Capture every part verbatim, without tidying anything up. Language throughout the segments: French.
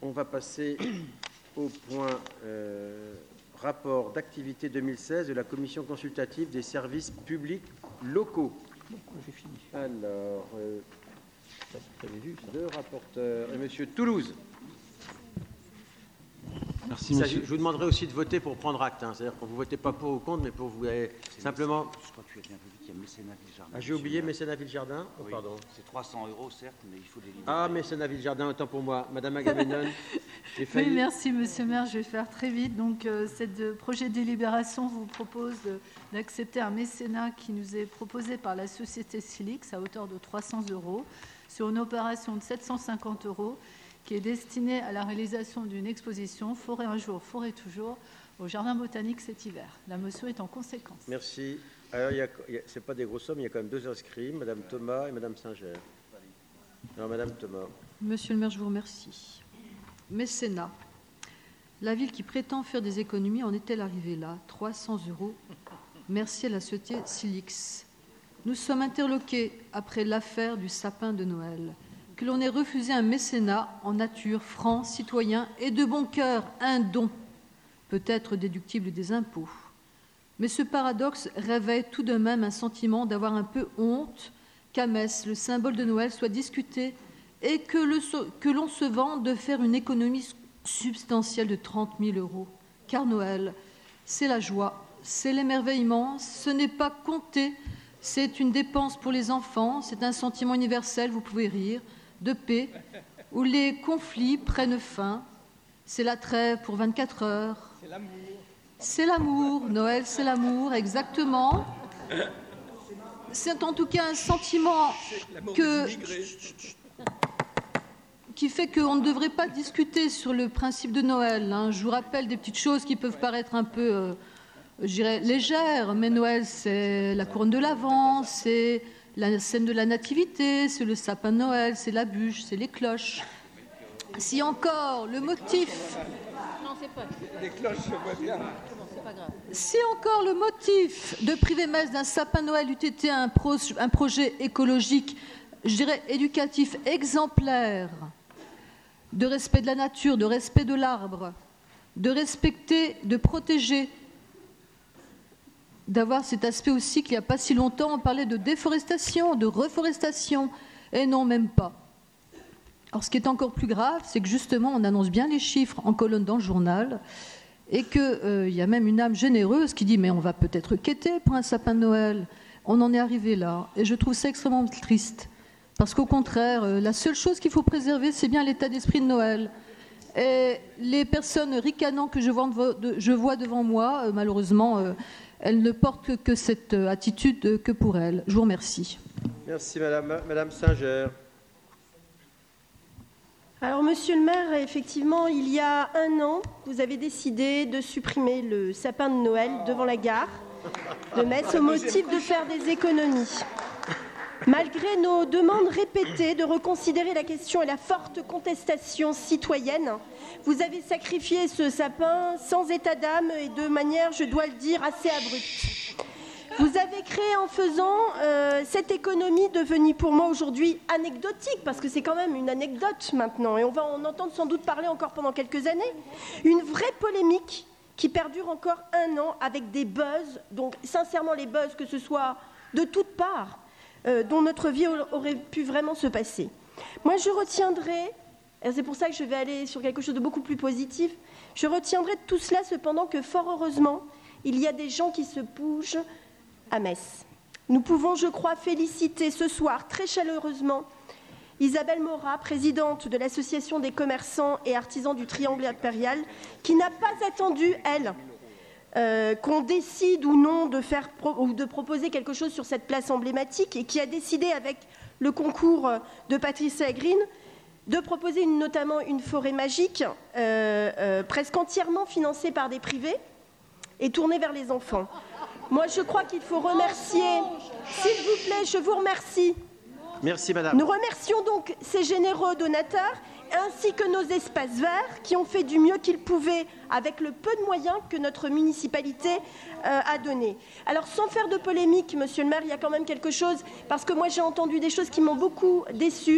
On va passer au point euh, rapport d'activité deux mille seize de la Commission consultative des services publics locaux. Bon, j'ai fini. Alors, euh, deux rapporteurs et Monsieur Toulouse. Merci, Ça, monsieur. je vous demanderai aussi de voter pour prendre acte. Hein. C'est-à-dire qu'on ne vous votez pas pour ou contre, mais pour vous eh, simplement. Je crois que tu as bien vu qu'il y a Mécénat Ville-Jardin. Ah, j'ai oublié Mécénat Ville-Jardin. Oh, oui, pardon. c'est trois cents euros, certes, mais il faut délibérer. Ah, Mécénat Ville-Jardin, autant pour moi. Madame Agamemnon. J'ai failli. Oui, merci, monsieur le maire. Je vais faire très vite. Donc, euh, ce projet de délibération vous propose euh, d'accepter un mécénat qui nous est proposé par la société Silix à hauteur de trois cents euros sur une opération de sept cent cinquante euros qui est destinée à la réalisation d'une exposition Forêt un jour, forêt toujours au Jardin botanique cet hiver. La motion est en conséquence. Merci. Alors, il y a, il y a, c'est pas des grosses sommes, il y a quand même deux inscrits, Madame Thomas et Madame Singer. Alors, Madame Thomas. Monsieur le maire, je vous remercie. Mécénat. La ville qui prétend faire des économies en est-elle arrivée là? trois cents euros. Merci à la société Silix. Nous sommes interloqués après l'affaire du sapin de Noël. Que l'on ait refusé un mécénat en nature, franc, citoyen et de bon cœur, un don, peut-être déductible des impôts. Mais ce paradoxe réveille tout de même un sentiment d'avoir un peu honte qu'à Metz, le symbole de Noël, soit discuté et que, le, que l'on se vante de faire une économie substantielle de trente mille euros. Car Noël, c'est la joie, c'est l'émerveillement, ce n'est pas compté, c'est une dépense pour les enfants, c'est un sentiment universel, vous pouvez rire, de paix, où les conflits prennent fin. C'est la trêve pour vingt-quatre heures. C'est l'amour. C'est l'amour. Noël, c'est l'amour, exactement. C'est en tout cas un sentiment que, qui fait qu'on ne devrait pas discuter sur le principe de Noël. Hein. Je vous rappelle des petites choses qui peuvent paraître un peu, euh, je dirais, légères, mais Noël, c'est la couronne de l'Avent, c'est la scène de la Nativité, c'est le sapin de Noël, c'est la bûche, c'est les cloches. Si encore le motif... Non, c'est pas. Les cloches, je vois bien. C'est pas grave. Si encore le motif de priver Metz d'un sapin de Noël eût été un, pro, un projet écologique, je dirais éducatif, exemplaire, de respect de la nature, de respect de l'arbre, de respecter, de protéger, d'avoir cet aspect aussi qu'il n'y a pas si longtemps, on parlait de déforestation, de reforestation, et non, même pas. Alors, ce qui est encore plus grave, c'est que justement, on annonce bien les chiffres en colonne dans le journal, et qu'il euh, y a même une âme généreuse qui dit « mais on va peut-être quêter pour un sapin de Noël ». On en est arrivé là, et je trouve ça extrêmement triste, parce qu'au contraire, euh, la seule chose qu'il faut préserver, c'est bien l'état d'esprit de Noël. Et les personnes ricanant que je vois, de, je vois devant moi, euh, malheureusement, euh, elles ne portent que, que cette attitude que pour elles. Je vous remercie. Merci, Madame, Madame Singer. Alors, Monsieur le maire, effectivement, il y a un an, vous avez décidé de supprimer le sapin de Noël devant la gare de Metz au motif de faire des économies. Malgré nos demandes répétées de reconsidérer la question et la forte contestation citoyenne, vous avez sacrifié ce sapin sans état d'âme et de manière, je dois le dire, assez abrupte. Vous avez créé en faisant euh, cette économie devenue pour moi aujourd'hui anecdotique, parce que c'est quand même une anecdote maintenant, et on va en entendre sans doute parler encore pendant quelques années, une vraie polémique qui perdure encore un an avec des buzz, donc sincèrement les buzz que ce soit de toutes parts, euh, dont notre vie aurait pu vraiment se passer. Moi je retiendrai, et c'est pour ça que je vais aller sur quelque chose de beaucoup plus positif, je retiendrai de tout cela cependant que fort heureusement, il y a des gens qui se bougent à Metz. Nous pouvons, je crois, féliciter ce soir très chaleureusement Isabelle Morat, présidente de l'Association des commerçants et artisans du Triangle impérial, qui n'a pas attendu, elle, euh, qu'on décide ou non de, faire pro- ou de proposer quelque chose sur cette place emblématique et qui a décidé, avec le concours de Patricia Green, de proposer une, notamment une forêt magique, euh, euh, presque entièrement financée par des privés et tournée vers les enfants. Moi, je crois qu'il faut remercier, s'il vous plaît, je vous remercie. Merci, madame. Nous remercions donc ces généreux donateurs ainsi que nos espaces verts qui ont fait du mieux qu'ils pouvaient avec le peu de moyens que notre municipalité euh, a donné. Alors, sans faire de polémique, monsieur le maire, il y a quand même quelque chose, parce que moi j'ai entendu des choses qui m'ont beaucoup déçue.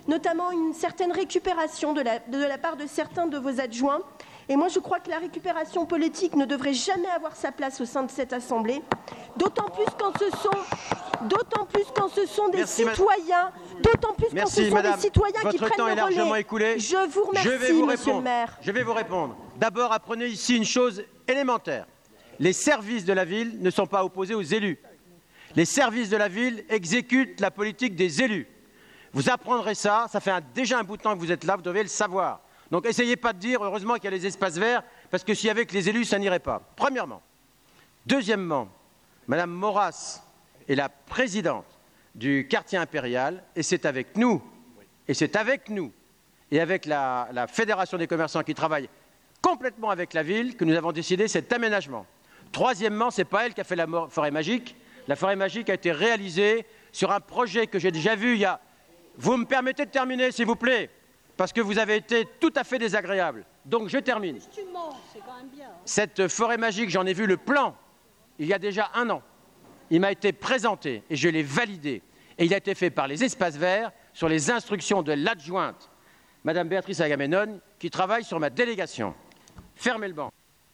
notamment une certaine récupération de la, de la part de certains de vos adjoints. Et moi, je crois que la récupération politique ne devrait jamais avoir sa place au sein de cette Assemblée, d'autant plus quand ce sont, d'autant plus quand ce sont des Merci, citoyens, d'autant plus Merci, quand ce sont madame. des citoyens Votre qui prennent temps le est largement relais. écoulé. Je vous remercie, Je vais vous monsieur répondre. le maire. Je vais vous répondre. D'abord, apprenez ici une chose élémentaire. Les services de la ville ne sont pas opposés aux élus. Les services de la ville exécutent la politique des élus. Vous apprendrez ça, ça fait un, déjà un bout de temps que vous êtes là, vous devez le savoir. Donc essayez pas de dire, heureusement qu'il y a les espaces verts, parce que s'il y avait que les élus, ça n'irait pas. Premièrement. Deuxièmement, Madame Maurras est la présidente du quartier impérial, et c'est avec nous, et c'est avec nous, et avec la, la Fédération des commerçants qui travaille complètement avec la ville, que nous avons décidé cet aménagement. Troisièmement, ce n'est pas elle qui a fait la forêt magique. La forêt magique a été réalisée sur un projet que j'ai déjà vu il y a... Vous me permettez de terminer, s'il vous plaît, parce que vous avez été tout à fait désagréable. Donc je termine. Cette forêt magique, j'en ai vu le plan il y a déjà un an. Il m'a été présenté et je l'ai validé. Et il a été fait par les espaces verts sur les instructions de l'adjointe, Madame Béatrice Agamemnon, qui travaille sur ma délégation. Fermez le banc.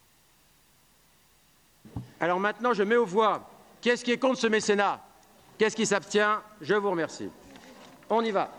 Alors maintenant, je mets aux voix. Qu'est-ce qui est contre ce mécénat? Qu'est-ce qui s'abstient? Je vous remercie. On y va.